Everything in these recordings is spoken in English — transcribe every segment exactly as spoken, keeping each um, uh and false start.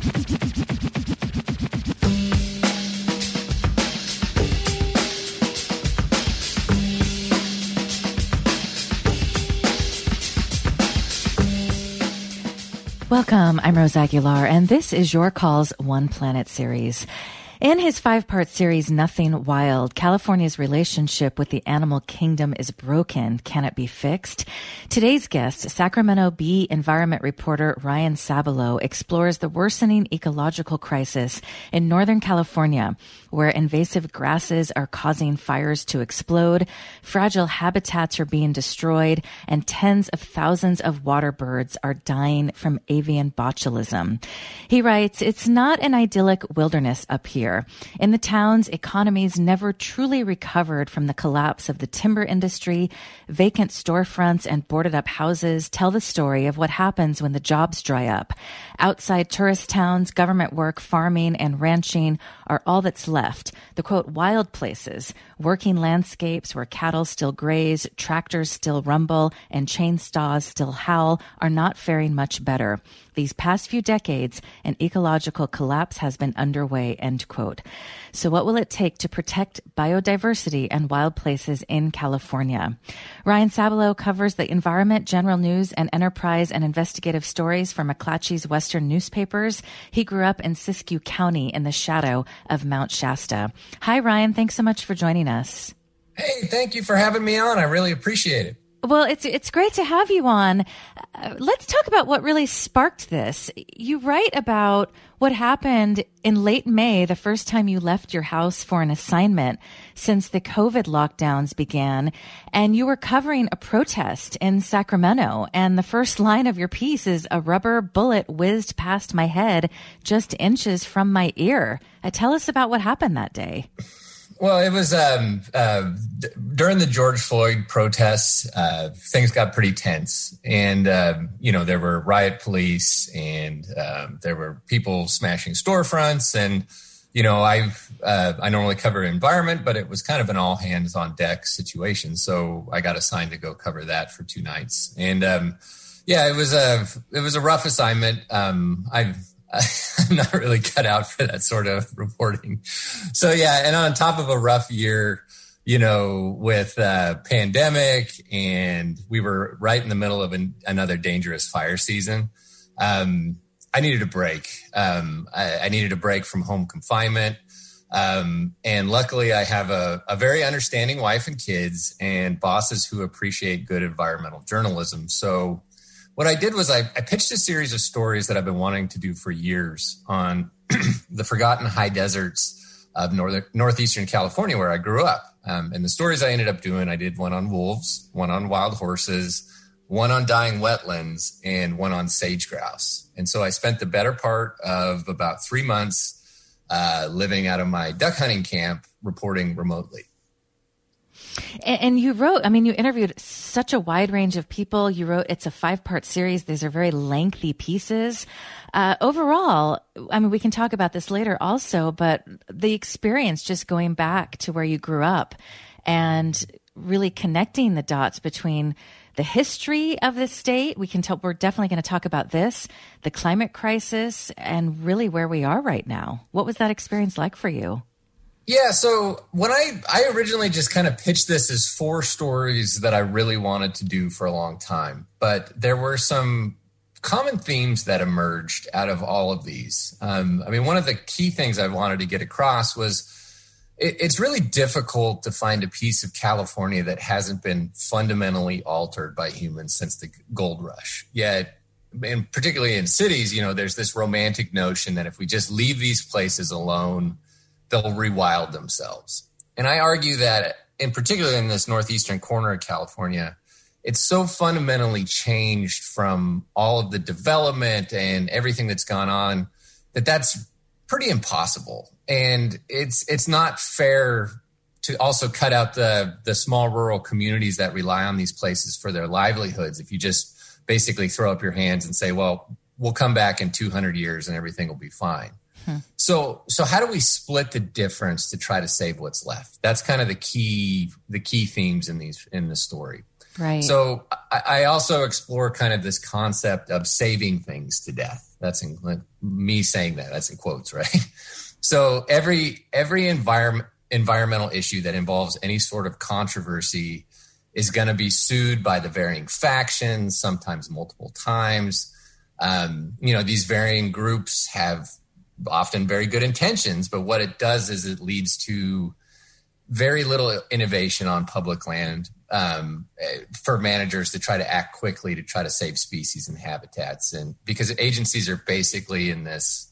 Welcome, I'm Rose Aguilar, and this is Your Calls One Planet series. In his five-part series, Nothing Wild, California's relationship with the animal kingdom is broken. Can it be fixed? Today's guest, Sacramento Bee environment reporter Ryan Sabalow, explores the worsening ecological crisis in Northern California, where invasive grasses are causing fires to explode, fragile habitats are being destroyed, and tens of thousands of water birds are dying from avian botulism. He writes, "It's not an idyllic wilderness up here. In the towns, economies never truly recovered from the collapse of the timber industry. Vacant storefronts and boarded-up houses tell the story of what happens when the jobs dry up. Outside tourist towns, government work, farming, and ranching are all that's left. The, quote, wild places, working landscapes where cattle still graze, tractors still rumble, and chainsaws still howl are not faring much better. These past few decades, an ecological collapse has been underway," end quote. So what will it take to protect biodiversity and wild places in California? Ryan Sabalow covers the environment, general news, and enterprise and investigative stories for McClatchy's Western newspapers. He grew up in Siskiyou County in the shadow of Mount Shasta. Hi, Ryan. Thanks so much for joining us. Hey, thank you for having me on. I really appreciate it. Well, it's it's great to have you on. Uh, let's talk about what really sparked this. You write about what happened in late May, the first time you left your house for an assignment since the COVID lockdowns began, and you were covering a protest in Sacramento, and the first line of your piece is, "A rubber bullet whizzed past my head just inches from my ear." Uh, tell us about what happened that day. Well, it was um, uh, d- during the George Floyd protests, uh, things got pretty tense. And, uh, you know, there were riot police and um, there were people smashing storefronts. And, you know, I uh, I normally cover environment, but it was kind of an all hands on deck situation. So I got assigned to go cover that for two nights. And, um, yeah, it was a it was a rough assignment. Um, I've I'm not really cut out for that sort of reporting. So, yeah, and on top of a rough year, you know, with a pandemic, and we were right in the middle of an, another dangerous fire season, um, I needed a break. Um, I, I needed a break from home confinement. Um, and luckily, I have a, a very understanding wife and kids and bosses who appreciate good environmental journalism. So what I did was I, I pitched a series of stories that I've been wanting to do for years on the forgotten high deserts of northern northeastern California, where I grew up. Um, and the stories I ended up doing, I did one on wolves, one on wild horses, one on dying wetlands, and one on sage grouse. And so I spent the better part of about three months uh, living out of my duck hunting camp, reporting remotely. And, and you wrote, I mean, you interviewed such a wide range of people. You wrote, it's a five-part series. These are very lengthy pieces. Uh, overall, I mean, we can talk about this later also, but the experience just going back to where you grew up and really connecting the dots between the history of the state. We can tell, we're definitely going to talk about this, the climate crisis, and really where we are right now. What was that experience like for you? Yeah, so when I, I originally just kind of pitched this as four stories that I really wanted to do for a long time, but there were some common themes that emerged out of all of these. Um, I mean, one of the key things I wanted to get across was it, it's really difficult to find a piece of California that hasn't been fundamentally altered by humans since the gold rush. Yet, and particularly in cities, you know, there's this romantic notion that if we just leave these places alone, they'll rewild themselves. And I argue that, in particular in this northeastern corner of California, it's so fundamentally changed from all of the development and everything that's gone on that that's pretty impossible. And it's it's not fair to also cut out the, the small rural communities that rely on these places for their livelihoods if you just basically throw up your hands and say, well, we'll come back in two hundred years and everything will be fine. Hmm. So, so how do we split the difference to try to save what's left? That's kind of the key, the key themes in these, in the story. Right. So I, I also explore kind of this concept of saving things to death. That's in, like, me saying that. That's in quotes, right? So every every environment environmental issue that involves any sort of controversy is going to be sued by the varying factions, sometimes multiple times. Um, you know, these varying groups have often very good intentions, but what it does is it leads to very little innovation on public land um, for managers to try to act quickly to try to save species and habitats. And because agencies are basically in this,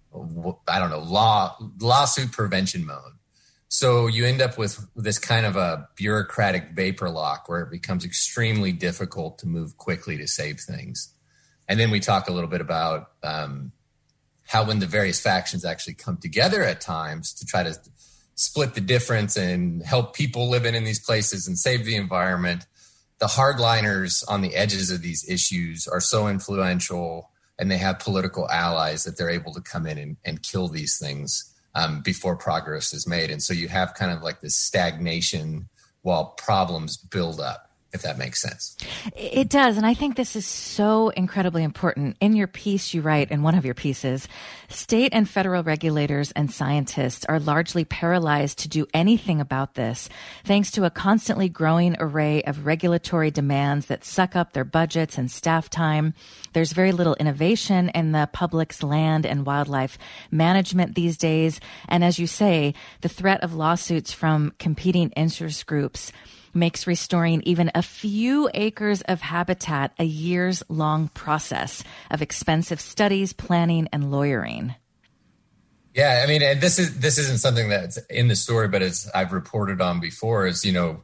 I don't know, law lawsuit prevention mode. So you end up with this kind of a bureaucratic vapor lock where it becomes extremely difficult to move quickly to save things. And then we talk a little bit about um, how when the various factions actually come together at times to try to split the difference and help people living in these places and save the environment, the hardliners on the edges of these issues are so influential and they have political allies that they're able to come in and, and kill these things um, before progress is made. And so you have kind of like this stagnation while problems build up, if that makes sense. It does. And I think this is so incredibly important. In your piece, you write, in one of your pieces, state and federal regulators and scientists are largely paralyzed to do anything about this, thanks to a constantly growing array of regulatory demands that suck up their budgets and staff time. There's very little innovation in the public's land and wildlife management these days. And as you say, the threat of lawsuits from competing interest groups makes restoring even a few acres of habitat a years-long process of expensive studies, planning, and lawyering. Yeah, I mean, and this is this isn't something that's in the story, but it's I've reported on before. Is you know,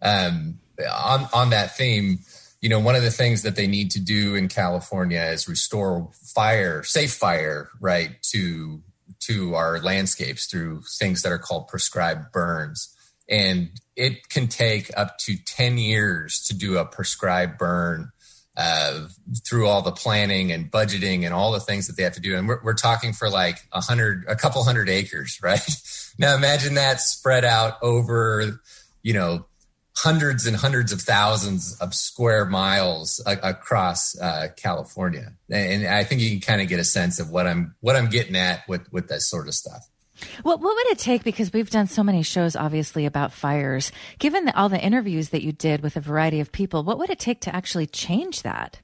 um, on on that theme, you know, one of the things that they need to do in California is restore fire, safe fire, right, to to our landscapes through things that are called prescribed burns. And it can take up to ten years to do a prescribed burn uh, through all the planning and budgeting and all the things that they have to do. And we're, we're talking for like a hundred, a couple hundred acres, right? Now imagine that spread out over, you know, hundreds and hundreds of thousands of square miles a- across uh, California. And I think you can kind of get a sense of what I'm, what I'm getting at with, with that sort of stuff. What what would it take? Because we've done so many shows, obviously, about fires. Given the, all the interviews that you did with a variety of people, what would it take to actually change that?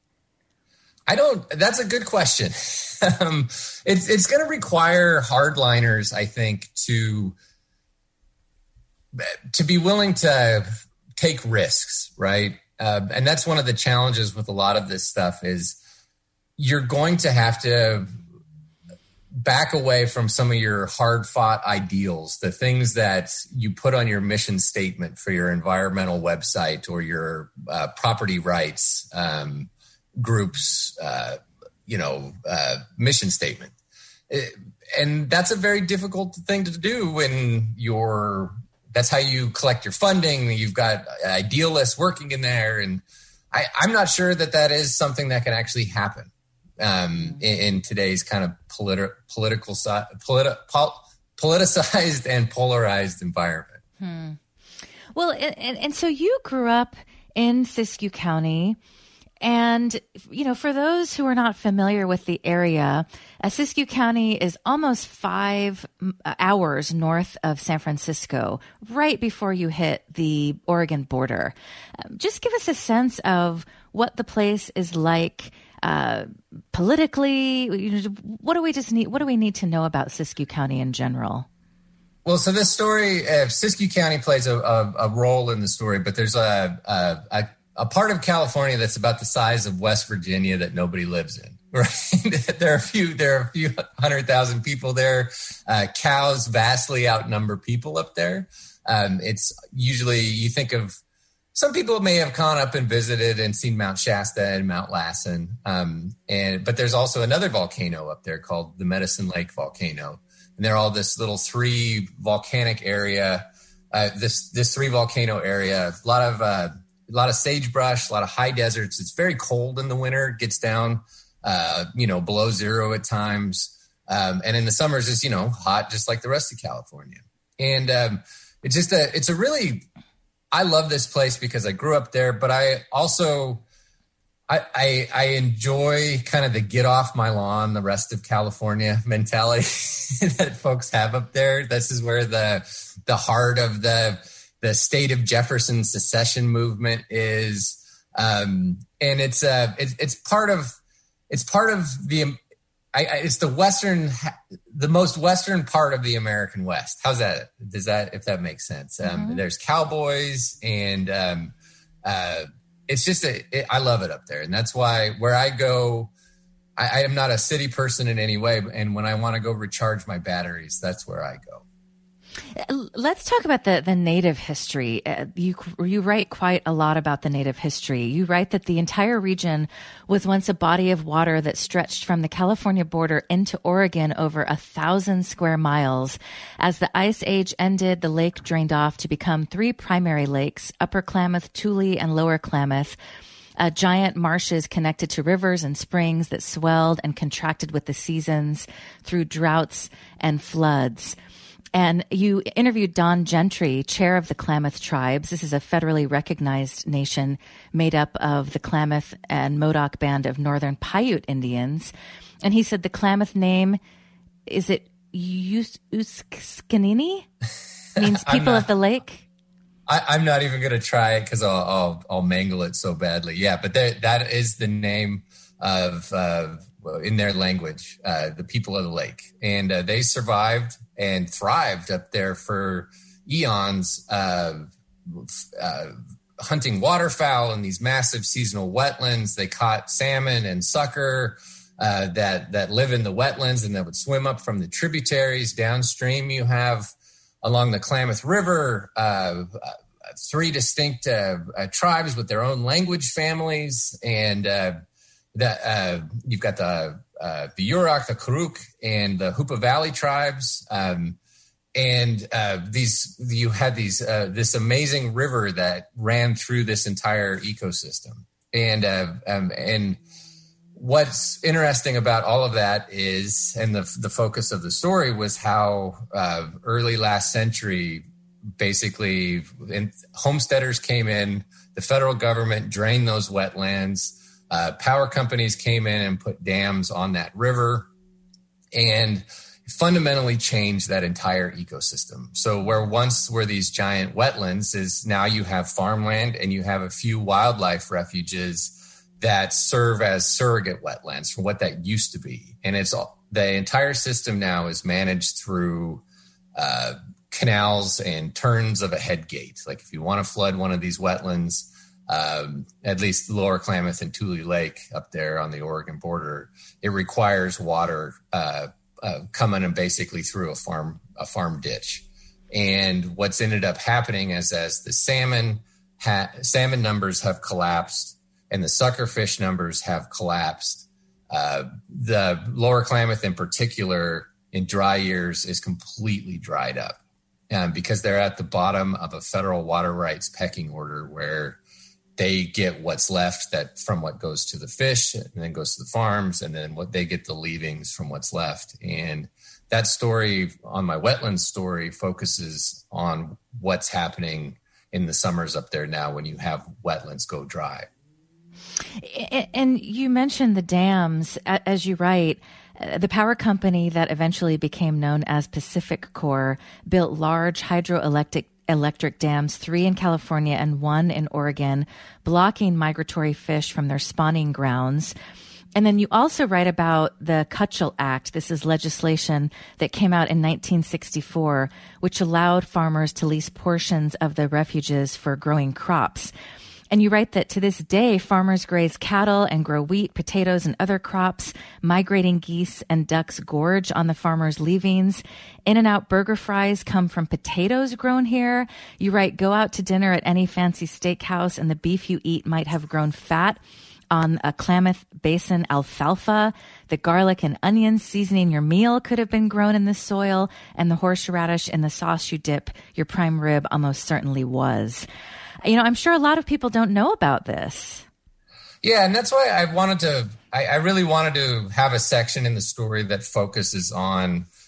I don't. That's a good question. um, it's it's going to require hardliners, I think, to to be willing to take risks, right? Uh, and that's one of the challenges with a lot of this stuff is you're going to have to back away from some of your hard-fought ideals, the things that you put on your mission statement for your environmental website or your uh, property rights um, groups, uh, you know, uh, mission statement. It, and that's a very difficult thing to do when you're, that's how you collect your funding. You've got idealists working in there. And I, I'm not sure that that is something that can actually happen. Um, in, in today's kind of politi- political, politi- pol- politicized and polarized environment. Hmm. Well, and, and, and so you grew up in Siskiyou County, and you know, for those who are not familiar with the area, uh, Siskiyou County is almost five hours north of San Francisco, right before you hit the Oregon border. Um, just give us a sense of what the place is like. Uh, politically, you know, what do we just need? What do we need to know about Siskiyou County in general? Well, so this story, uh, Siskiyou County plays a, a, a role in the story, but there's a, a a a part of California that's about the size of West Virginia that nobody lives in. Right? there are a few, there are a few hundred thousand people there. Uh, cows vastly outnumber people up there. Um, it's usually you think of. Some people may have gone up and visited and seen Mount Shasta and Mount Lassen. Um, and, but there's also another volcano up there called the Medicine Lake volcano. And they're all this little three volcanic area, uh, this, this three volcano area, a lot of, uh, a lot of sagebrush, a lot of high deserts. It's very cold in the winter. It gets down, uh, you know, below zero at times. Um, and in the summers it's, you know, hot, just like the rest of California. And, um, it's just a, it's a really, I love this place because I grew up there, but I also I, I, I enjoy kind of the get off my lawn, the rest of California mentality that folks have up there. This is where the the heart of the the state of Jefferson secession movement is, um, and it's uh it's, it's part of it's part of the I, I, it's the western the most western part of the American West. How's that? Does that if that makes sense? Um, mm-hmm. There's cowboys and um, uh. It's just, a, it, I love it up there. And that's why where I go, I, I am not a city person in any way. And when I want to go recharge my batteries, that's where I go. Let's talk about the, the Native history. Uh, you, you write quite a lot about the Native history. You write that the entire region was once a body of water that stretched from the California border into Oregon over a thousand square miles. As the Ice Age ended, the lake drained off to become three primary lakes, Upper Klamath, Tule, and Lower Klamath. Uh, giant marshes connected to rivers and springs that swelled and contracted with the seasons through droughts and floods. And you interviewed Don Gentry, chair of the Klamath tribes. This is a federally recognized nation made up of the Klamath and Modoc Band of Northern Paiute Indians. And he said the Klamath name, is it Uskanini? Means people not, of the lake? I, I'm not even going to try it because I'll, I'll, I'll mangle it so badly. Yeah, but that, that is the name of, uh, in their language, uh, the people of the lake. And uh, they survived and thrived up there for eons, uh, uh, hunting waterfowl in these massive seasonal wetlands. They caught salmon and sucker uh, that that live in the wetlands and that would swim up from the tributaries. Downstream, you have along the Klamath River, uh, three distinct uh, uh, tribes with their own language families, and uh, that uh, you've got the Uh, the Yurok, the Karuk, and the Hoopa Valley tribes, um, and uh, these you had these uh, this amazing river that ran through this entire ecosystem. And uh, um, and what's interesting about all of that is, and the the focus of the story was how uh, early last century, basically, in, homesteaders came in, the federal government drained those wetlands. Uh, power companies came in and put dams on that river and fundamentally changed that entire ecosystem. So where once were these giant wetlands is now you have farmland and you have a few wildlife refuges that serve as surrogate wetlands for what that used to be. And it's all, the entire system now is managed through uh, canals and turns of a head gate. Like if you want to flood one of these wetlands, Um, at least Lower Klamath and Tule Lake up there on the Oregon border, it requires water uh, uh, coming and basically through a farm a farm ditch. And what's ended up happening is as the salmon ha- salmon numbers have collapsed and the suckerfish numbers have collapsed, uh, the Lower Klamath in particular in dry years is completely dried up um, because they're at the bottom of a federal water rights pecking order where they get what's left that from what goes to the fish and then goes to the farms, and then what they get the leavings from what's left. And that story on my wetlands story focuses on what's happening in the summers up there now when you have wetlands go dry. And you mentioned the dams, as you write. The power company that eventually became known as PacifiCorp built large hydroelectric electric dams, three in California and one in Oregon, blocking migratory fish from their spawning grounds. And then you also write about the Cutchell Act. This is legislation that came out in nineteen sixty-four, which allowed farmers to lease portions of the refuges for growing crops. And you write that to this day, farmers graze cattle and grow wheat, potatoes, and other crops. Migrating geese and ducks gorge on the farmers' leavings. In-N-Out burger fries come from potatoes grown here. You write, go out to dinner at any fancy steakhouse and the beef you eat might have grown fat on a Klamath Basin alfalfa. The garlic and onions seasoning your meal could have been grown in the soil, and the horseradish in the sauce you dip your prime rib almost certainly was. You know, I'm sure a lot of people don't know about this. Yeah, and that's why I wanted to, I, I really wanted to have a section in the story that focuses on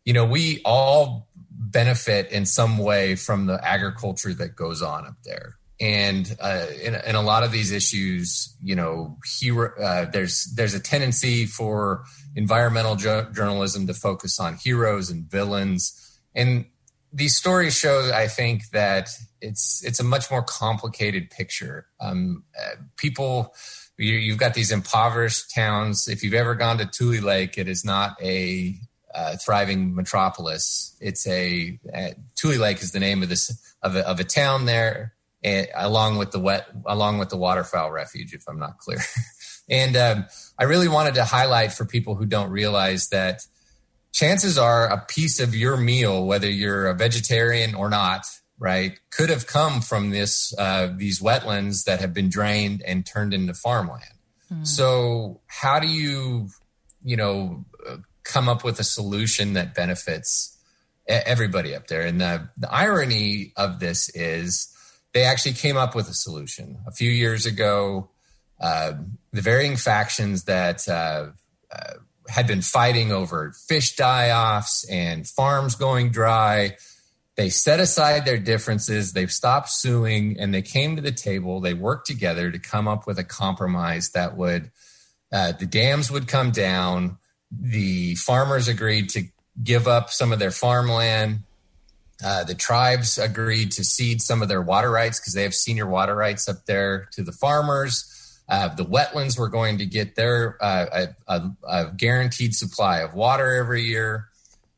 you know, we all benefit in some way from the agriculture that goes on up there. And uh, in, in a lot of these issues, you know, hero, uh, there's there's a tendency for environmental jo- journalism to focus on heroes and villains. And these stories show, I think, that it's it's a much more complicated picture. Um, uh, people, you, you've got these impoverished towns. If you've ever gone to Tule Lake, it is not a uh, thriving metropolis. It's a uh, Tule Lake is the name of this of a, of a town there. And along with the wet, along with the waterfowl refuge, if I'm not clear. And um, I really wanted to highlight for people who don't realize that chances are a piece of your meal, whether you're a vegetarian or not, right, could have come from this uh, these wetlands that have been drained and turned into farmland. Mm. So how do you, you know, come up with a solution that benefits everybody up there? And the, the irony of this is, they actually came up with a solution a few years ago. Uh, the varying factions that uh, uh, had been fighting over fish die-offs and farms going dry, they set aside their differences, they've stopped suing, and they came to the table. They worked together to come up with a compromise that would, uh, the dams would come down, the farmers agreed to give up some of their farmland. Uh, the tribes agreed to cede some of their water rights because they have senior water rights up there to the farmers. Uh, the wetlands were going to get their uh, a, a, a guaranteed supply of water every year.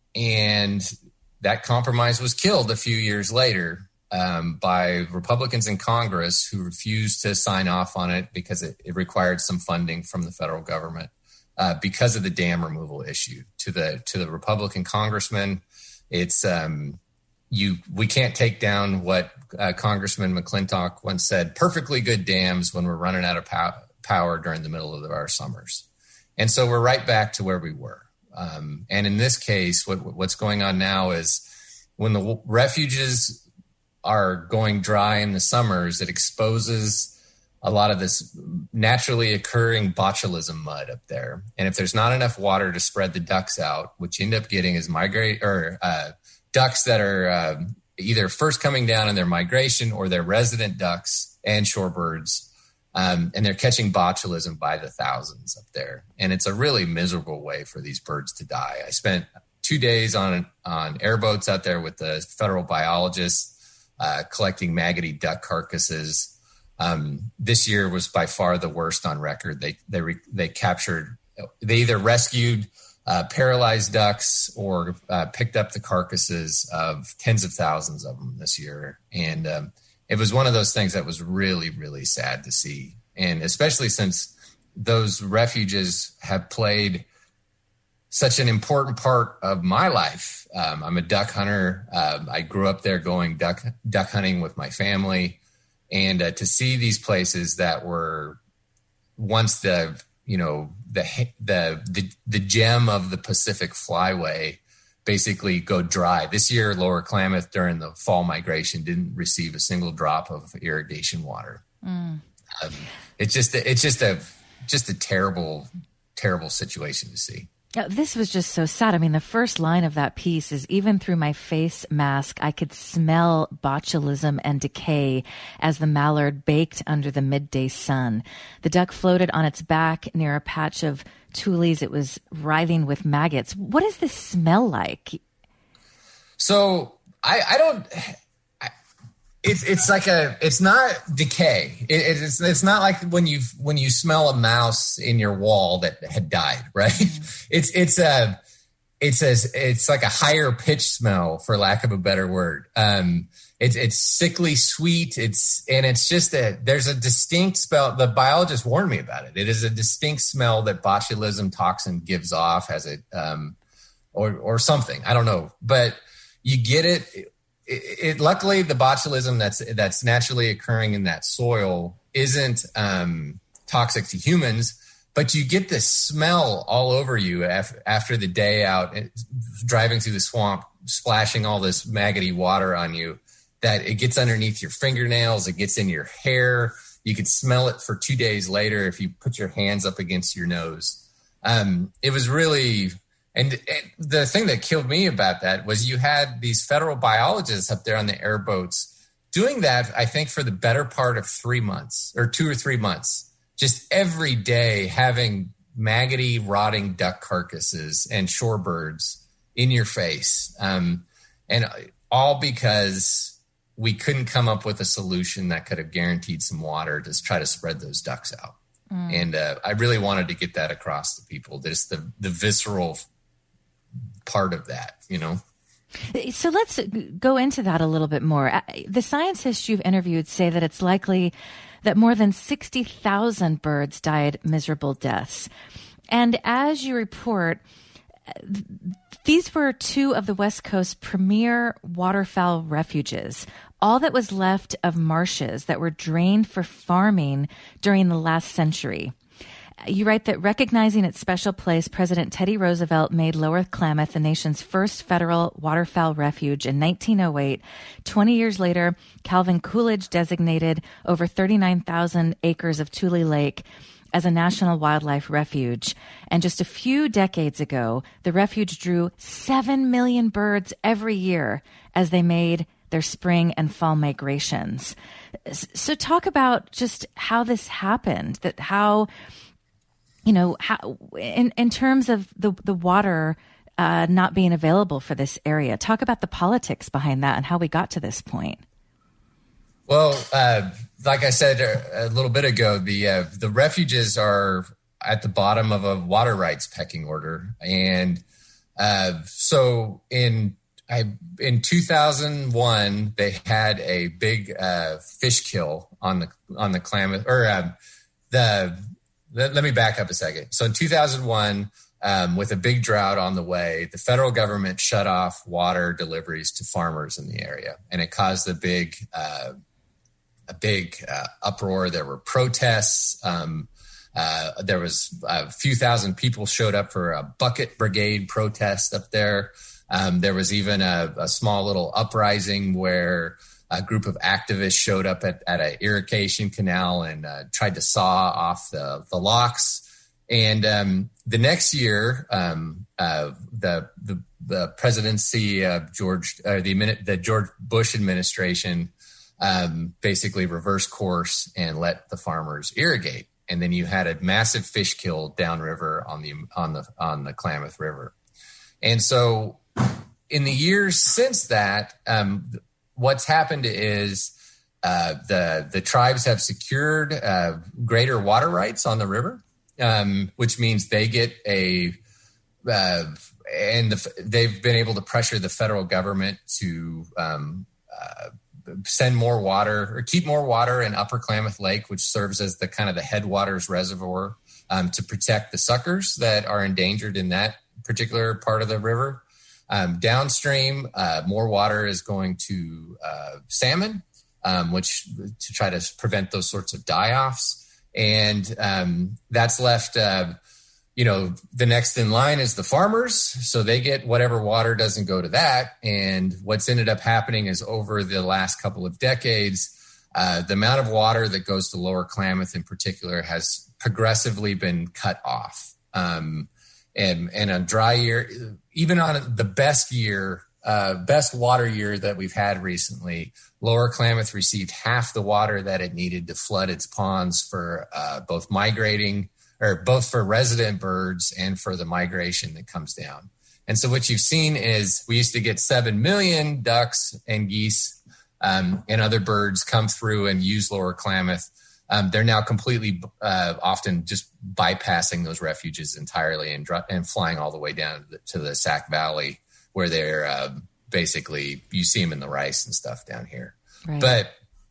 And that compromise was killed a few years later um, by Republicans in Congress who refused to sign off on it because it, it required some funding from the federal government uh, because of the dam removal issue. To the to the Republican congressman, it's um, You, we can't take down what uh, Congressman McClintock once said, perfectly good dams when we're running out of pow- power during the middle of our summers. And so we're right back to where we were. Um, and in this case, what, what's going on now is when the w- refuges are going dry in the summers, it exposes a lot of this naturally occurring botulism mud up there. And if there's not enough water to spread the ducks out, what you end up getting is migrate or uh, ducks that are uh, either first coming down in their migration or they're resident ducks and shorebirds, um, and they're catching botulism by the thousands up there. And it's a really miserable way for these birds to die. I spent two days on on airboats out there with the federal biologists uh, collecting maggoty duck carcasses. Um, this year was by far the worst on record. They they re, they captured, they either rescued Uh, paralyzed ducks or uh, picked up the carcasses of tens of thousands of them this year. And um, it was one of those things that was really, really sad to see. And especially since those refuges have played such an important part of my life. Um, I'm a duck hunter. Um, I grew up there going duck, duck hunting with my family. And uh, to see these places that were once the you know, the, the, the, the gem of the Pacific Flyway basically go dry. This year, Lower Klamath during the fall migration didn't receive a single drop of irrigation water. Mm. Um, it's just, a, it's just a, just a terrible, terrible situation to see. This was just so sad. I mean, the first line of that piece is, even through my face mask, I could smell botulism and decay as the mallard baked under the midday sun. The duck floated on its back near a patch of tules. It was writhing with maggots. What does this smell like? So I, I don't... It's it's like a it's not decay. It, it's it's not like when you when you smell a mouse in your wall that had died, right? Mm-hmm. It's it's a it's a it's like a higher pitch smell, for lack of a better word. Um, it's it's sickly sweet. It's and it's just a there's a distinct smell. The biologist warned me about it. It is a distinct smell that botulism toxin gives off as a um, or or something. I don't know, but you get it. It, it, luckily, the botulism that's that's naturally occurring in that soil isn't um, toxic to humans, but you get this smell all over you af- after the day out, driving through the swamp, splashing all this maggoty water on you, that it gets underneath your fingernails, it gets in your hair. You could smell it for two days later if you put your hands up against your nose. Um, it was really... And, and the thing that killed me about that was you had these federal biologists up there on the airboats doing that, I think, for the better part of three months or two or three months, just every day having maggoty, rotting duck carcasses and shorebirds in your face. Um, and all because we couldn't come up with a solution that could have guaranteed some water to try to spread those ducks out. Mm. And uh, I really wanted to get that across to people. Just the, the visceral part of that, you know? So let's go into that a little bit more. The scientists you've interviewed say that it's likely that more than sixty thousand birds died miserable deaths. And as you report, these were two of the West Coast's premier waterfowl refuges, all that was left of marshes that were drained for farming during the last century. You write that recognizing its special place, President Teddy Roosevelt made Lower Klamath the nation's first federal waterfowl refuge in nineteen oh eight. Twenty years later, Calvin Coolidge designated over thirty-nine thousand acres of Tule Lake as a national wildlife refuge. And just a few decades ago, the refuge drew seven million birds every year as they made their spring and fall migrations. So talk about just how this happened, that how... You know, how, in, in terms of the, the water uh, not being available for this area, talk about the politics behind that and how we got to this point. Well, uh, like I said a, a little bit ago, the uh, the refuges are at the bottom of a water rights pecking order. And uh, so in I, in two thousand one, they had a big uh, fish kill on the on the Klamath, or uh, the Let, let me back up a second. So in two thousand one, um, with a big drought on the way, the federal government shut off water deliveries to farmers in the area, and it caused a big, uh, a big uh, uproar. There were protests. Um, uh, there was a few thousand people showed up for a bucket brigade protest up there. Um, there was even a, a small little uprising where a group of activists showed up at, at an irrigation canal and uh, tried to saw off the, the locks. And um, the next year, um, uh, the, the the presidency of George, uh, the the George Bush administration, um, basically reversed course and let the farmers irrigate. And then you had a massive fish kill downriver on the on the on the Klamath River. And so, in the years since that, um, what's happened is uh, the the tribes have secured uh, greater water rights on the river, um, which means they get a uh, and the, they've been able to pressure the federal government to um, uh, send more water or keep more water in Upper Klamath Lake, which serves as the kind of the headwaters reservoir um, to protect the suckers that are endangered in that particular part of the river. Um, downstream, uh, more water is going to uh, salmon, um, which to try to prevent those sorts of die-offs. And um, that's left, uh, you know, the next in line is the farmers. So they get whatever water doesn't go to that. And what's ended up happening is over the last couple of decades, uh, the amount of water that goes to Lower Klamath in particular has progressively been cut off. Um, and, and on dry year, even on the best year, uh, best water year that we've had recently, Lower Klamath received half the water that it needed to flood its ponds for uh, both migrating or both for resident birds and for the migration that comes down. And so what you've seen is we used to get seven million ducks and geese um, and other birds come through and use Lower Klamath. Um, they're now completely uh, often just bypassing those refuges entirely and, and flying all the way down to the, to the Sac Valley, where they're uh, basically, you see them in the rice and stuff down here. Right. But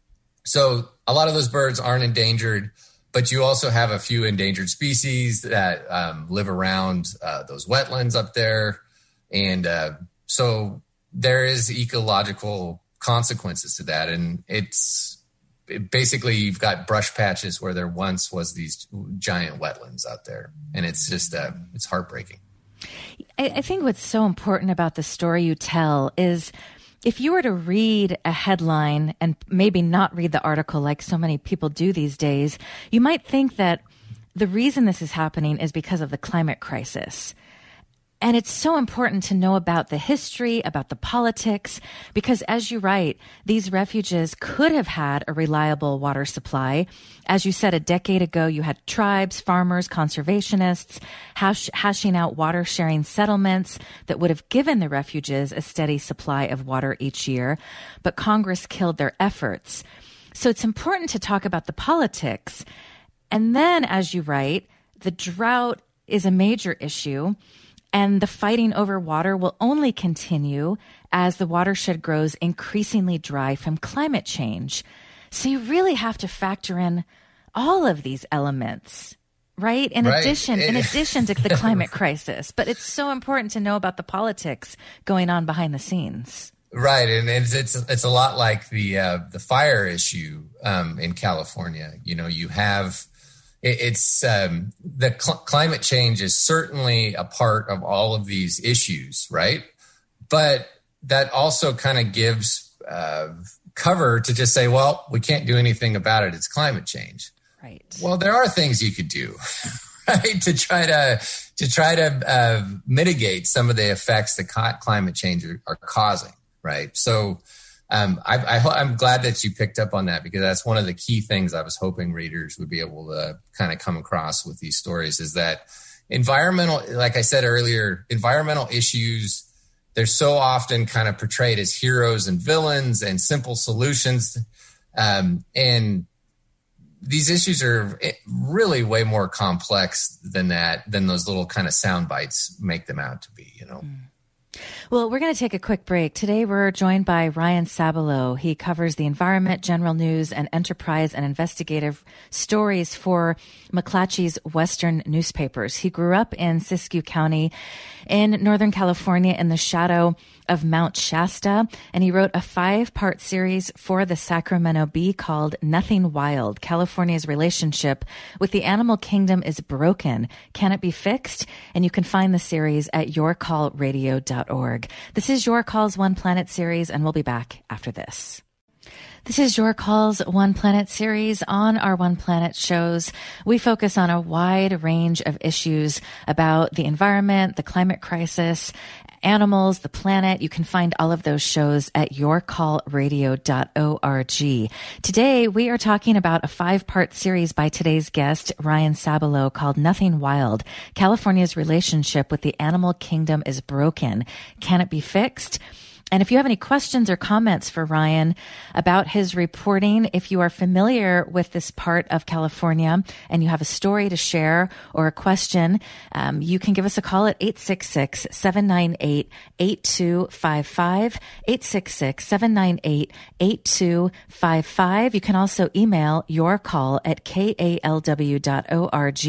so a lot of those birds aren't endangered, but you also have a few endangered species that um, live around uh, those wetlands up there. And uh, so there is ecological consequences to that. And it's, It basically, you've got brush patches where there once was these giant wetlands out there. And it's just, uh, it's heartbreaking. I, I think what's so important about the story you tell is if you were to read a headline and maybe not read the article like so many people do these days, you might think that the reason this is happening is because of the climate crisis. And it's so important to know about the history, about the politics, because as you write, these refuges could have had a reliable water supply. As you said, a decade ago, you had tribes, farmers, conservationists hash, hashing out water sharing settlements that would have given the refuges a steady supply of water each year. But Congress killed their efforts. So it's important to talk about the politics. And then, as you write, the drought is a major issue. And the fighting over water will only continue as the watershed grows increasingly dry from climate change. So you really have to factor in all of these elements, right? In right. addition, in addition to the climate crisis. But it's so important to know about the politics going on behind the scenes. Right, and it's it's, it's a lot like the uh, the fire issue um, in California. You know, you have. It's um, the cl- climate change is certainly a part of all of these issues, right? But that also kind of gives uh, cover to just say, well, we can't do anything about it. It's climate change. Right. Well, there are things you could do, right, to try to to try to uh, mitigate some of the effects that co- climate change are, are causing, right? So. Um, I, I, I'm glad that you picked up on that, because that's one of the key things I was hoping readers would be able to kind of come across with these stories, is that environmental, like I said earlier, environmental issues, they're so often kind of portrayed as heroes and villains and simple solutions. Um, and these issues are really way more complex than that, than those little kind of sound bites make them out to be, you know? Mm. Well, we're going to take a quick break. Today, we're joined by Ryan Sabalow. He covers the environment, general news, and enterprise and investigative stories for McClatchy's Western newspapers. He grew up in Siskiyou County in Northern California in the shadow of Mount Shasta, and he wrote a five-part series for the Sacramento Bee called Nothing Wild. California's relationship with the animal kingdom is broken. Can it be fixed? And you can find the series at your call radio dot org. This is Your Call's One Planet series, and we'll be back after this. This is Your Call's One Planet series. On our One Planet shows, we focus on a wide range of issues about the environment, the climate crisis, animals, the planet. You can find all of those shows at your call radio dot org. Today, we are talking about a five-part series by today's guest, Ryan Sabalow, called Nothing Wild. California's relationship with the animal kingdom is broken. Can it be fixed? And if you have any questions or comments for Ryan about his reporting, if you are familiar with this part of California and you have a story to share or a question, um, you can give us a call at eight six six, seven nine eight, eight two five five, eight six six, seven nine eight, eight two five five. You can also email your call at k a l w dot org.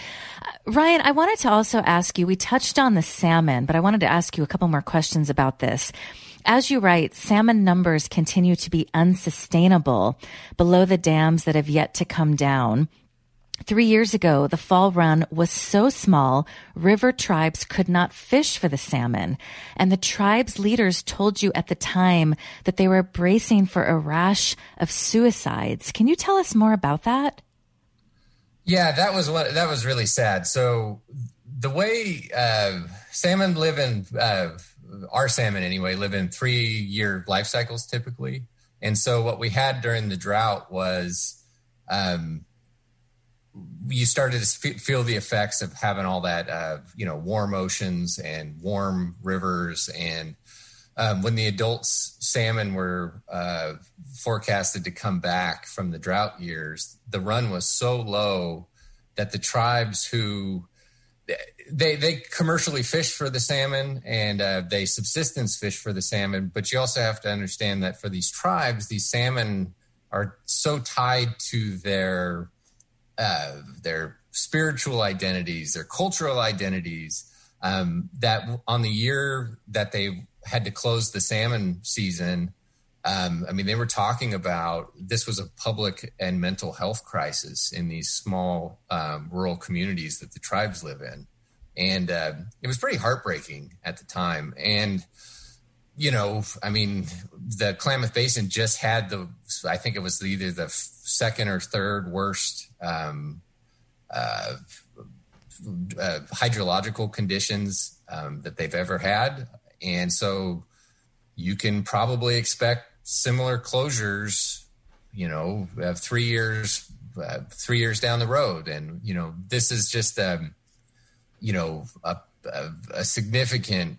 Ryan, I wanted to also ask you, we touched on the salmon, but I wanted to ask you a couple more questions about this. As you write, salmon numbers continue to be unsustainable below the dams that have yet to come down. Three years ago, the fall run was so small, river tribes could not fish for the salmon. And the tribe's leaders told you at the time that they were bracing for a rash of suicides. Can you tell us more about that? Yeah, that was what that was really sad. So the way uh, salmon live in, uh, our salmon anyway, live in three-year life cycles typically. And so what we had during the drought was um, you started to feel the effects of having all that, uh, you know, warm oceans and warm rivers. And um, when the adult salmon were uh, forecasted to come back from the drought years, the run was so low that the tribes who they they commercially fish for the salmon and uh, they subsistence fish for the salmon. But you also have to understand that for these tribes, these salmon are so tied to their uh, their spiritual identities, their cultural identities, um, that on the year that they had to close the salmon season, Um, I mean, they were talking about this was a public and mental health crisis in these small um, rural communities that the tribes live in. And uh, it was pretty heartbreaking at the time. And, you know, I mean, the Klamath Basin just had the, I think it was either the second or third worst um, uh, uh, hydrological conditions um, that they've ever had. And so you can probably expect similar closures, you know, uh, three years, uh, three years down the road. And, you know, this is just, um, you know, a, a, a significant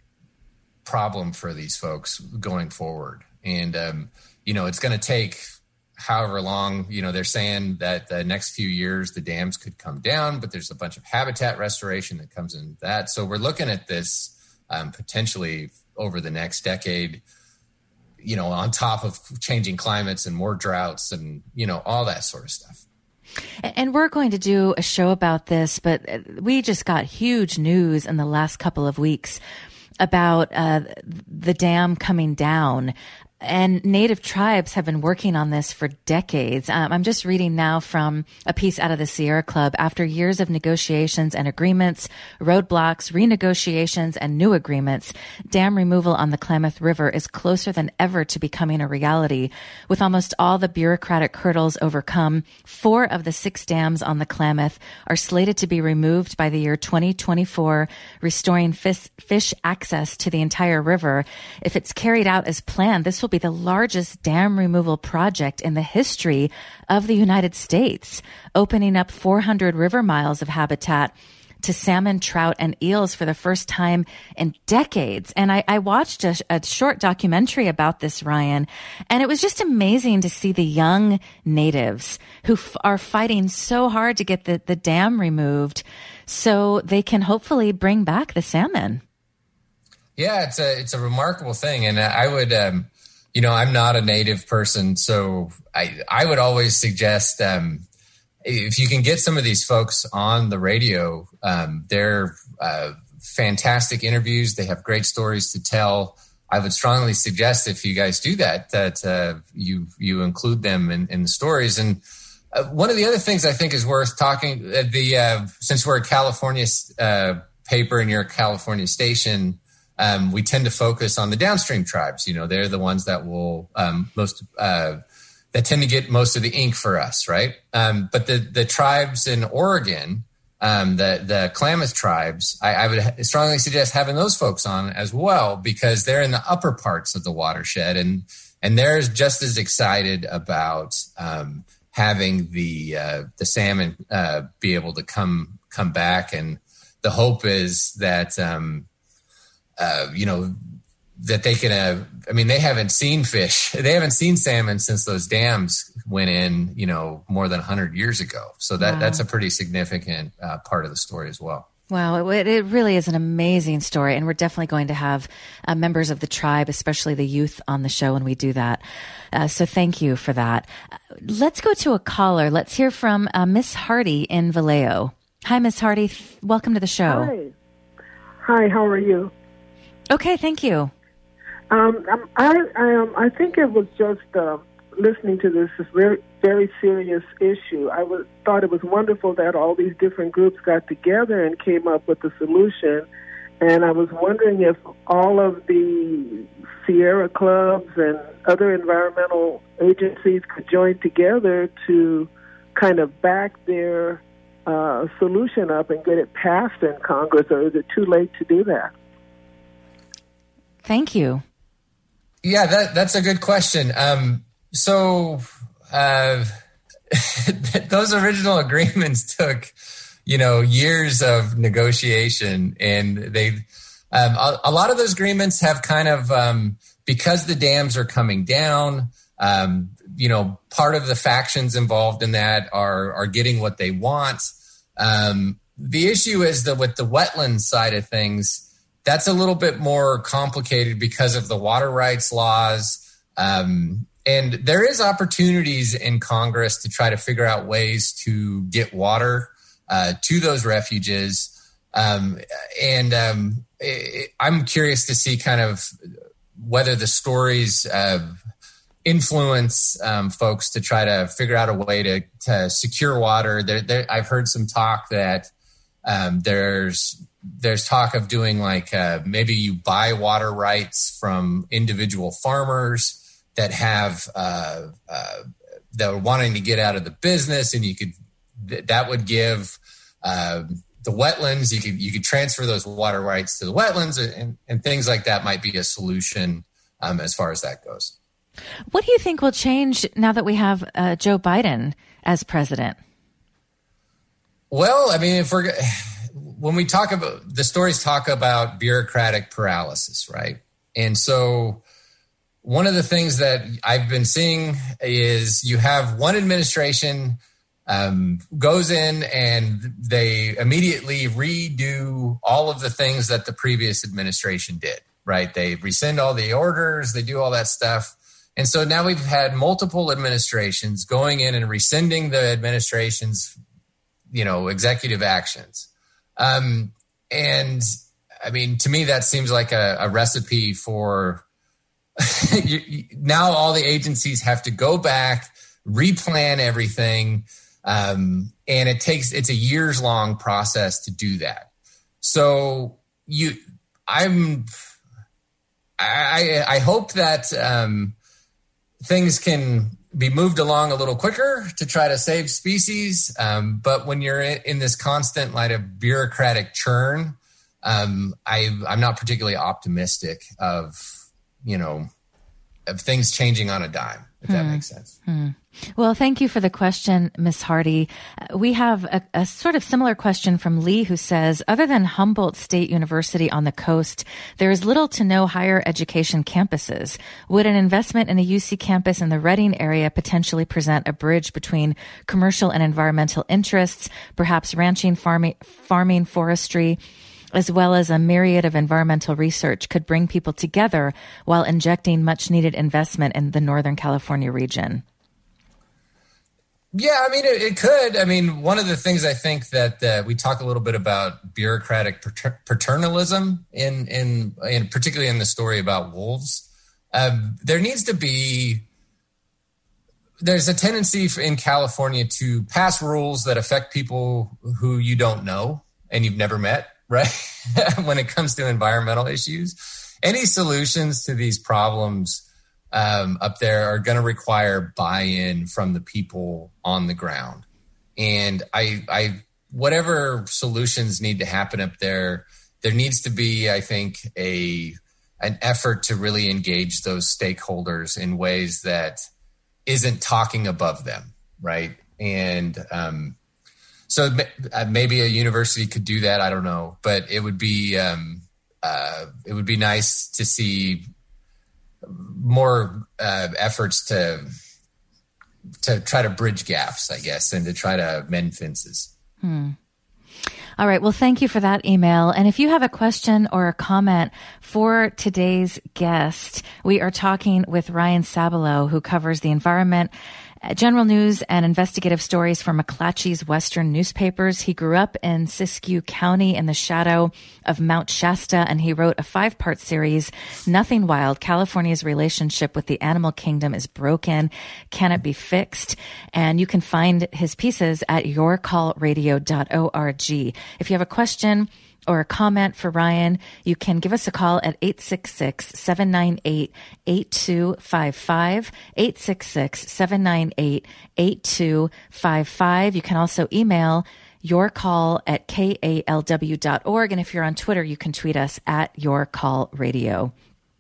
problem for these folks going forward. And, um, you know, it's going to take however long, you know, they're saying that the next few years the dams could come down, but there's a bunch of habitat restoration that comes in that. So we're looking at this um, potentially over the next decade, you know, on top of changing climates and more droughts and, you know, all that sort of stuff. And we're going to do a show about this, but we just got huge news in the last couple of weeks about uh, the dam coming down. And Native tribes have been working on this for decades. Um, I'm just reading now from a piece out of the Sierra Club. After years of negotiations and agreements, roadblocks, renegotiations, and new agreements, dam removal on the Klamath River is closer than ever to becoming a reality. With almost all the bureaucratic hurdles overcome, four of the six dams on the Klamath are slated to be removed by the year twenty twenty-four, restoring fish, fish access to the entire river. If it's carried out as planned, this will be the largest dam removal project in the history of the United States, opening up four hundred river miles of habitat to salmon, trout, and eels for the first time in decades. And I, I watched a, a short documentary about this, Ryan, and it was just amazing to see the young natives who f- are fighting so hard to get the, the dam removed so they can hopefully bring back the salmon. Yeah, it's a it's a remarkable thing. And I would... Um, You know, I'm not a Native person, so I, I would always suggest um, if you can get some of these folks on the radio, um, they're uh, fantastic interviews. They have great stories to tell. I would strongly suggest if you guys do that, that uh, you you include them in, in the stories. And uh, one of the other things I think is worth talking, uh, the uh, since we're a California uh, paper and you're a California station, Um, we tend to focus on the downstream tribes. You know, they're the ones that will um, most uh, that tend to get most of the ink for us, right? Um, but the the tribes in Oregon, um, the the Klamath tribes, I, I would strongly suggest having those folks on as well, because they're in the upper parts of the watershed, and and they're just as excited about um, having the uh, the salmon uh, be able to come come back. And the hope is that. Um, Uh, you know, that they can, uh, I mean, they haven't seen fish. They haven't seen salmon since those dams went in, you know, more than one hundred years ago. So that, wow. that's a pretty significant uh, part of the story as well. Wow, it, it really is an amazing story. And we're definitely going to have uh, members of the tribe, especially the youth, on the show when we do that. Uh, so thank you for that. Uh, let's go to a caller. Let's hear from uh, Miss Hardy in Vallejo. Hi, Miss Hardy. Welcome to the show. Hi. Hi, how are you? Okay, thank you. Um, I I, um, I think it was just uh, listening to this very very serious issue. I was, thought it was wonderful that all these different groups got together and came up with a solution. And I was wondering if all of the Sierra clubs and other environmental agencies could join together to kind of back their uh, solution up and get it passed in Congress, or is it too late to do that? Thank you. Yeah, that, that's a good question. Um, so uh, those original agreements took, you know, years of negotiation, and they um, a, a lot of those agreements have kind of um, because the dams are coming down. Um, you know, part of the factions involved in that are are getting what they want. Um, the issue is that with the wetland side of things, that's a little bit more complicated because of the water rights laws. Um, and there is opportunities in Congress to try to figure out ways to get water uh, to those refuges. Um, and um, it, I'm curious to see kind of whether the stories uh, influence um, folks to try to figure out a way to, to secure water. There, there, I've heard some talk that um, there's There's talk of doing like uh, maybe you buy water rights from individual farmers that have uh, uh, that are wanting to get out of the business, and you could th- that would give uh, the wetlands. You could you could transfer those water rights to the wetlands, and, and things like that might be a solution um, as far as that goes. What do you think will change now that we have uh, Joe Biden as president? Well, I mean, if we're when we talk about the stories, talk about bureaucratic paralysis, right? And so one of the things that I've been seeing is you have one administration um, goes in and they immediately redo all of the things that the previous administration did, right? They rescind all the orders, they do all that stuff. And so now we've had multiple administrations going in and rescinding the administration's, you know, executive actions. Um, and I mean, to me, that seems like a, a recipe for you, you, now all the agencies have to go back, replan everything. Um, and it takes, it's a years long process to do that. So you, I'm, I, I hope that, um, things can be moved along a little quicker to try to save species. Um, but when you're in, in this constant light of bureaucratic churn, um, I, I'm not particularly optimistic of, you know, of things changing on a dime, if hmm. that makes sense. Hmm. Well, thank you for the question, Miz Hardy. We have a, a sort of similar question from Lee, who says, other than Humboldt State University on the coast, there is little to no higher education campuses. Would an investment in a U C campus in the Redding area potentially present a bridge between commercial and environmental interests, perhaps ranching, farming, farming, forestry, as well as a myriad of environmental research could bring people together while injecting much needed investment in the Northern California region? Yeah, I mean, it, it could. I mean, one of the things I think that uh, we talk a little bit about bureaucratic pater- paternalism in, in, in particularly in the story about wolves. Um, there needs to be, there's a tendency in California to pass rules that affect people who you don't know and you've never met, right? When it comes to environmental issues, any solutions to these problems Um, up there are going to require buy-in from the people on the ground. And I, I, whatever solutions need to happen up there, there needs to be, I think, a, an effort to really engage those stakeholders in ways that isn't talking above them. Right. And, um, so maybe a university could do that. I don't know, but it would be, um, uh, it would be nice to see more uh, efforts to to try to bridge gaps, I guess, and to try to mend fences. Hmm. All right. Well, thank you for that email. And if you have a question or a comment for today's guest, we are talking with Ryan Sabalow, who covers the environment, general news, and investigative stories for McClatchy's Western newspapers. He grew up in Siskiyou County in the shadow of Mount Shasta, and he wrote a five-part series, Nothing Wild, California's Relationship with the Animal Kingdom is Broken. Can it be fixed? And you can find his pieces at your call radio dot org. If you have a question or a comment for Ryan, you can give us a call at eight six six, seven nine eight, eight two five five, eight six six, seven nine eight, eight two five five. You can also email yourcall at k a l w dot org. And if you're on Twitter, you can tweet us at yourcallradio.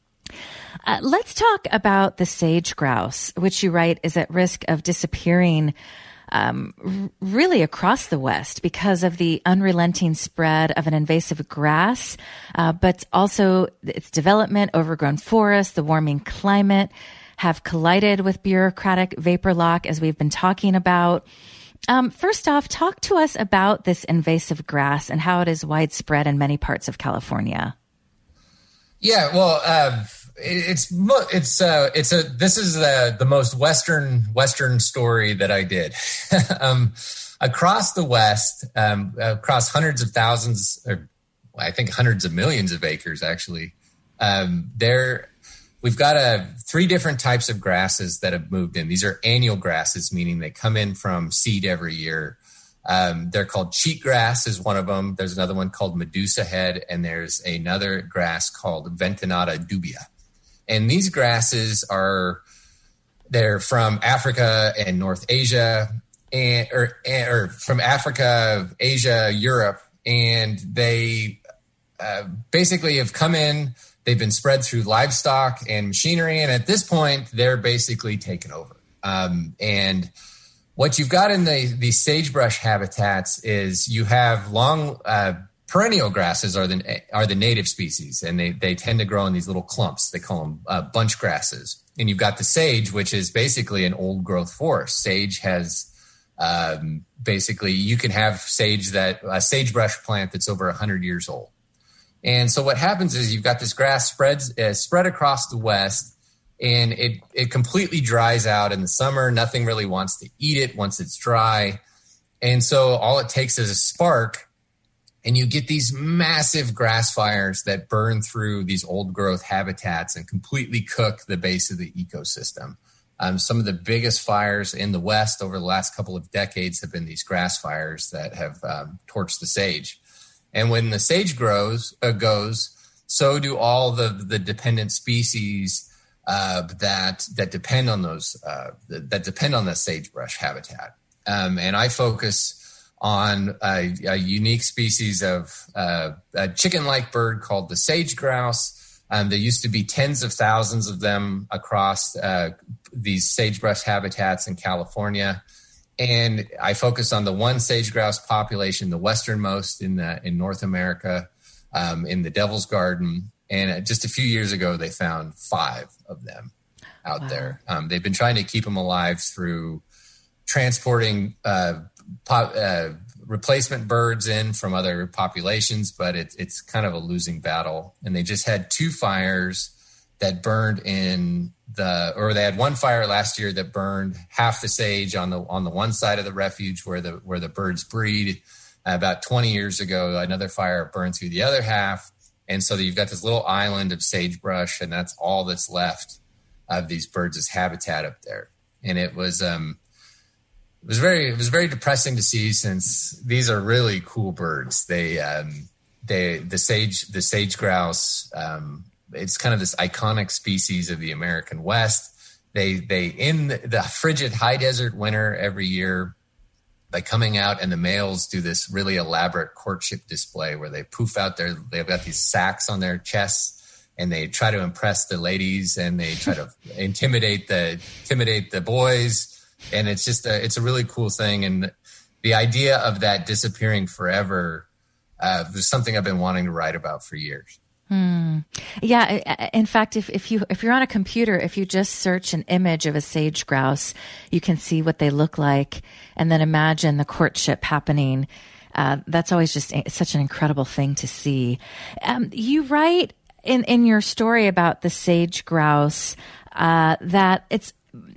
Uh, let's talk about the sage grouse, which you write is at risk of disappearing Um, really across the West because of the unrelenting spread of an invasive grass, uh, but also its development, overgrown forests, the warming climate have collided with bureaucratic vapor lock, as we've been talking about. Um, first off, talk to us about this invasive grass and how it is widespread in many parts of California. Yeah, well, uh, it's it's uh, it's a this is the the most western western story that I did. um, across the West, um, across hundreds of thousands, or I think hundreds of millions of acres, actually. Um, there, we've got a three different types of grasses that have moved in. These are annual grasses, meaning they come in from seed every year. Um, they're called cheatgrass is one of them. There's another one called Medusa head, and there's another grass called Ventinata dubia. And these grasses are, they're from Africa and North Asia, and or, or from Africa, Asia, Europe, and they uh, basically have come in. They've been spread through livestock and machinery, and at this point, they're basically taken over. Um, and what you've got in the these sagebrush habitats is you have long uh, perennial grasses are the are the native species, and they they tend to grow in these little clumps. They call them uh, bunch grasses. And you've got the sage, which is basically an old growth forest. Sage has um, basically you can have sage that a sagebrush plant that's over one hundred years old. And so what happens is you've got this grass spreads uh, spread across the West, and it it completely dries out in the summer. Nothing really wants to eat it once it's dry. And so all it takes is a spark, and you get these massive grass fires that burn through these old growth habitats and completely cook the base of the ecosystem. Um, some of the biggest fires in the West over the last couple of decades have been these grass fires that have um, torched the sage. And when the sage grows, uh, goes, so do all the, the dependent species uh, that that depend on those uh, that depend on the sagebrush habitat. Um, and I focus on a, a unique species of uh, a chicken-like bird called the sage grouse. Um, there used to be tens of thousands of them across uh, these sagebrush habitats in California. And I focus on the one sage grouse population, the westernmost in the, in North America, um, in the Devil's Garden. And just a few years ago, they found five of them out wow. there. Um, they've been trying to keep them alive through transporting uh, pop, uh, replacement birds in from other populations, but it, it's kind of a losing battle. And they just had two fires that burned in the, or they had one fire last year that burned half the sage on the on the one side of the refuge where the where the birds breed. Uh, about twenty years ago, another fire burned through the other half, and so you've got this little island of sagebrush, and that's all that's left of these birds' habitat up there. And it was um, it was very it was very depressing to see, since these are really cool birds. They um, they the sage the sage grouse. Um, It's kind of this iconic species of the American West. They they in the frigid high desert winter every year, by coming out, and the males do this really elaborate courtship display where they poof out their, they've got these sacks on their chests, and they try to impress the ladies, and they try to intimidate the intimidate the boys. And it's just a, it's a really cool thing. And the idea of that disappearing forever uh, was something I've been wanting to write about for years. Hmm. Yeah. In fact, if, if you, if you're on a computer, if you just search an image of a sage grouse, you can see what they look like, and then imagine the courtship happening. Uh, that's always just such an incredible thing to see. Um, you write in, in your story about the sage grouse, uh, that it's,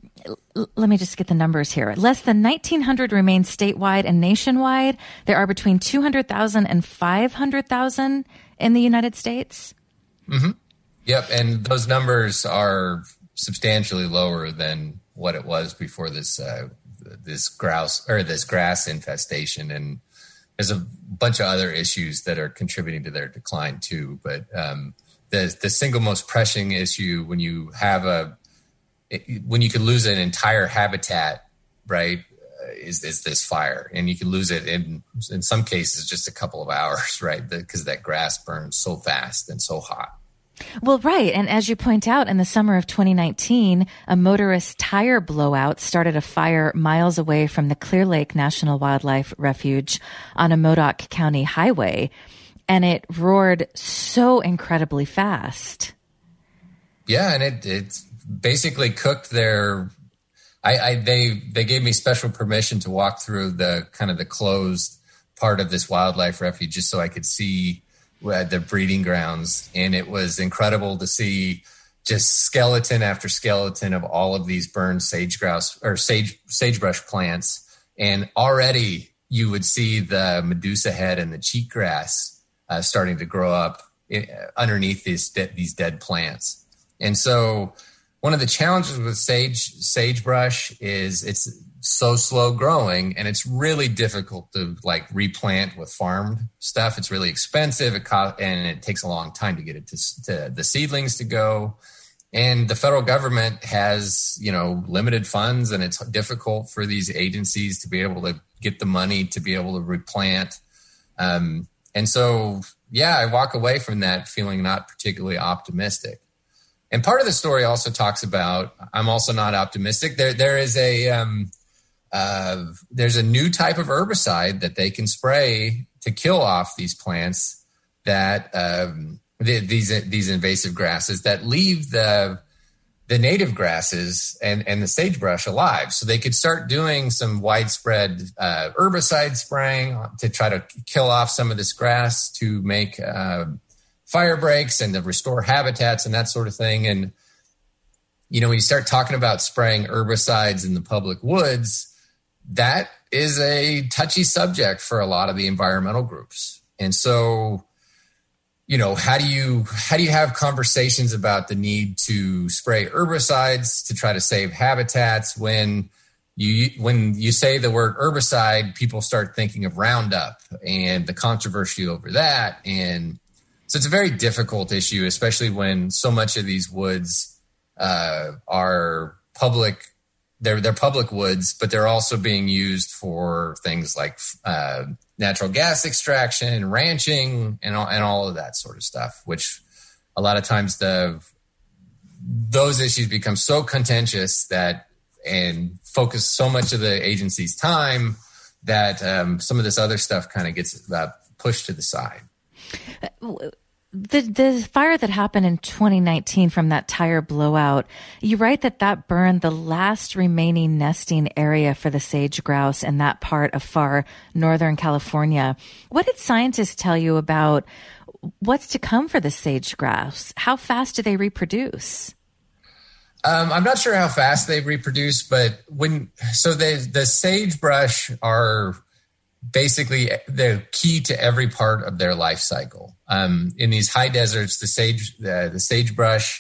let me just get the numbers here. Less than nineteen hundred remain statewide, and nationwide there are between two hundred thousand and five hundred thousand in the United States. Mm-hmm. Yep. And those numbers are substantially lower than what it was before this, uh, this grouse or this grass infestation. And there's a bunch of other issues that are contributing to their decline too. But, um, the, the single most pressing issue when you have a, when you could lose an entire habitat, right, uh, is is this fire, and you can lose it in in some cases just a couple of hours, right, because that grass burns so fast and so hot. Well, right, and as you point out, in the summer of twenty nineteen, a motorist tire blowout started a fire miles away from the Clear Lake National Wildlife Refuge on a Modoc County highway, and it roared so incredibly fast. Yeah, and it it's. basically cooked their, I, I, they, they gave me special permission to walk through the kind of the closed part of this wildlife refuge just so I could see uh, the breeding grounds. And it was incredible to see just skeleton after skeleton of all of these burned sage grouse or sage, sagebrush plants. And already you would see the medusa head and the cheatgrass uh, starting to grow up in, underneath these, de- these dead plants. And so, one of the challenges with sage sagebrush is it's so slow growing, and it's really difficult to like replant with farmed stuff. It's really expensive, it cost, and it takes a long time to get it to, to the seedlings to go. And the federal government has, you know, limited funds, and it's difficult for these agencies to be able to get the money to be able to replant. Um, And so, yeah, I walk away from that feeling not particularly optimistic. And part of the story also talks about, I'm also not optimistic. There, there is a, um, uh, there's a new type of herbicide that they can spray to kill off these plants that, um, the, these, these invasive grasses that leave the, the native grasses and, and the sagebrush alive. So they could start doing some widespread uh, herbicide spraying to try to kill off some of this grass to make uh, fire breaks and to restore habitats and that sort of thing. And, you know, when you start talking about spraying herbicides in the public woods, that is a touchy subject for a lot of the environmental groups. And so, you know, how do you how do you have conversations about the need to spray herbicides to try to save habitats when you when you say the word herbicide, people start thinking of Roundup and the controversy over that. And so it's a very difficult issue, especially when so much of these woods uh, are public. They're they're public woods, but they're also being used for things like uh, natural gas extraction and ranching and all, and all of that sort of stuff, which a lot of times the those issues become so contentious that and focus so much of the agency's time that um, some of this other stuff kind of gets uh, pushed to the side. The the fire that happened in twenty nineteen from that tire blowout, you write that that burned the last remaining nesting area for the sage grouse in that part of far northern California. What did scientists tell you about what's to come for the sage grouse? How fast do they reproduce? Um, I'm not sure how fast they reproduce, but when so they, the sagebrush are basically they're key to every part of their life cycle. Um, in these high deserts, the sage, uh, the sagebrush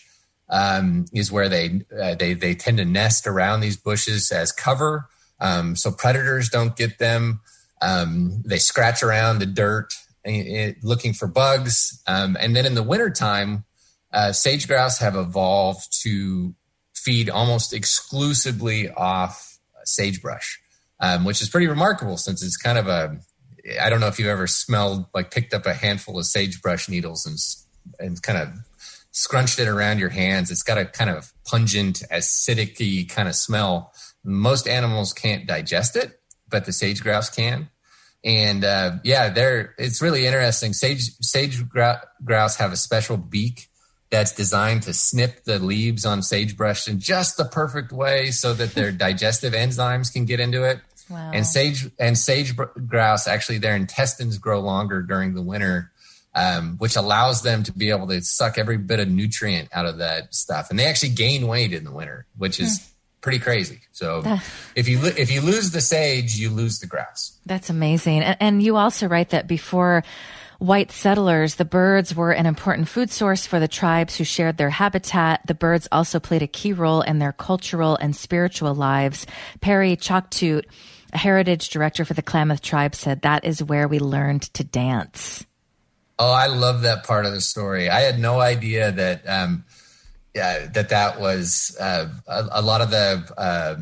um, is where they, uh, they, they tend to nest around these bushes as cover. Um, so predators don't get them. Um, they scratch around the dirt uh, looking for bugs. Um, and then in the wintertime, uh, sage grouse have evolved to feed almost exclusively off sagebrush. Um, which is pretty remarkable since it's kind of a, I don't know if you ever smelled, like picked up a handful of sagebrush needles and and kind of scrunched it around your hands. It's got a kind of pungent, acidic-y kind of smell. Most animals can't digest it, but the sage grouse can. And uh, yeah, they're, it's really interesting. Sage, sage grouse have a special beak that's designed to snip the leaves on sagebrush in just the perfect way so that their digestive enzymes can get into it. Wow. And sage and sage grouse, actually, their intestines grow longer during the winter, um, which allows them to be able to suck every bit of nutrient out of that stuff. And they actually gain weight in the winter, which is hmm. pretty crazy. So if you if you lose the sage, you lose the grouse. That's amazing. And, and you also write that before white settlers, the birds were an important food source for the tribes who shared their habitat. The birds also played a key role in their cultural and spiritual lives. Perry Choctoot, a heritage director for the Klamath tribe, said that is where we learned to dance. Oh, I love that part of the story. I had no idea that um, yeah, that that was uh, a, a lot of the uh,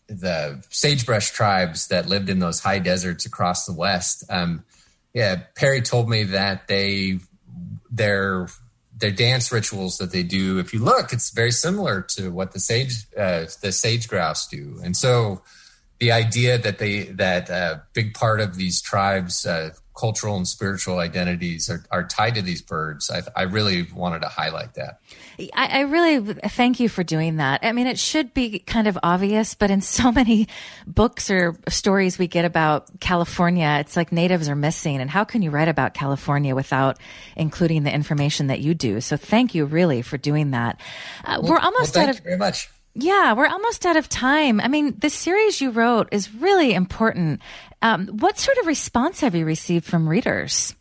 the sagebrush tribes that lived in those high deserts across the West. Um, Yeah, Perry told me that they their their dance rituals that they do. If you look, it's very similar to what the sage uh, the sage grouse do. And so, the idea that they that a big part of these tribes' uh, cultural and spiritual identities are, are tied to these birds. I, I really wanted to highlight that. I, I really thank you for doing that. I mean, it should be kind of obvious, but in so many books or stories we get about California, it's like natives are missing. And how can you write about California without including the information that you do? So thank you really for doing that. Uh, well, we're almost well, thank out of you very much. Yeah, we're almost out of time. I mean, the series you wrote is really important. Um, what sort of response have you received from readers?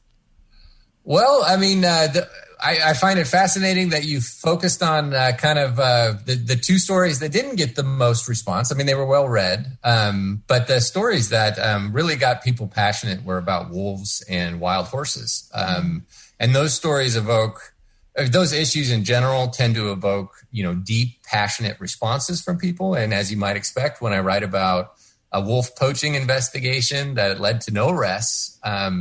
Well, I mean, uh, the, I, I find it fascinating that you focused on uh, kind of uh, the, the two stories that didn't get the most response. I mean, they were well read, um, but the stories that um, really got people passionate were about wolves and wild horses. Um, and those stories evoke, those issues in general tend to evoke, you know, deep, passionate responses from people. And as you might expect, when I write about a wolf poaching investigation that led to no arrests, um,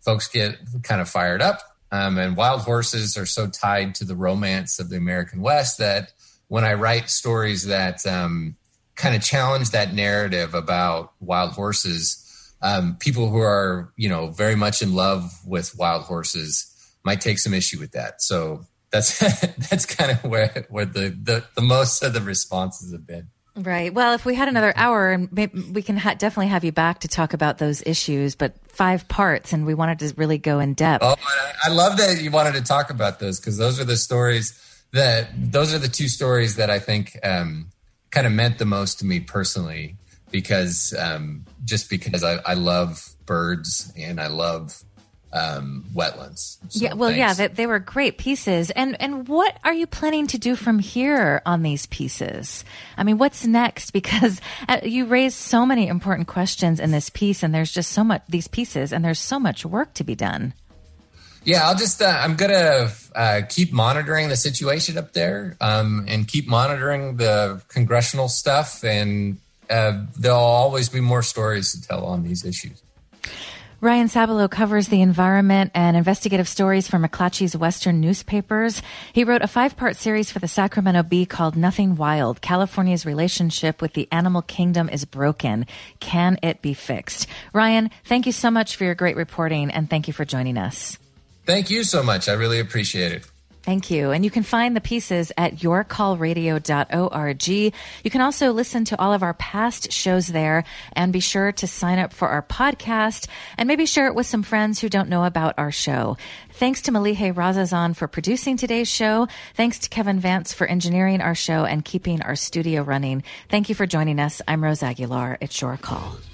folks get kind of fired up. Um, and wild horses are so tied to the romance of the American West that when I write stories that um, kind of challenge that narrative about wild horses, um, people who are, you know, very much in love with wild horses might take some issue with that. So that's that's kind of where where the, the, the most of the responses have been. Right. Well, if we had another hour, and maybe we can ha- definitely have you back to talk about those issues, but five parts, and we wanted to really go in depth. Oh, I love that you wanted to talk about those, because those are the stories that, those are the two stories that I think um, kind of meant the most to me personally, because um, just because I, I love birds and I love um, wetlands. So, yeah, well, thanks. yeah, they, they were great pieces. And and what are you planning to do from here on these pieces? I mean, what's next? Because uh, you raised so many important questions in this piece, and there's just so much, these pieces, and there's so much work to be done. Yeah, I'll just, uh, I'm going to uh, keep monitoring the situation up there um, and keep monitoring the congressional stuff. And uh, there'll always be more stories to tell on these issues. Ryan Sabalow covers the environment and investigative stories for McClatchy's Western newspapers. He wrote a five-part series for the Sacramento Bee called Nothing Wild: California's Relationship with the Animal Kingdom is Broken. Can it be fixed? Ryan, thank you so much for your great reporting, and thank you for joining us. Thank you so much. I really appreciate it. Thank you. And you can find the pieces at your call radio dot org. You can also listen to all of our past shows there, and be sure to sign up for our podcast and maybe share it with some friends who don't know about our show. Thanks to Malihe Razazan for producing today's show. Thanks to Kevin Vance for engineering our show and keeping our studio running. Thank you for joining us. I'm Rose Aguilar. It's Your Call.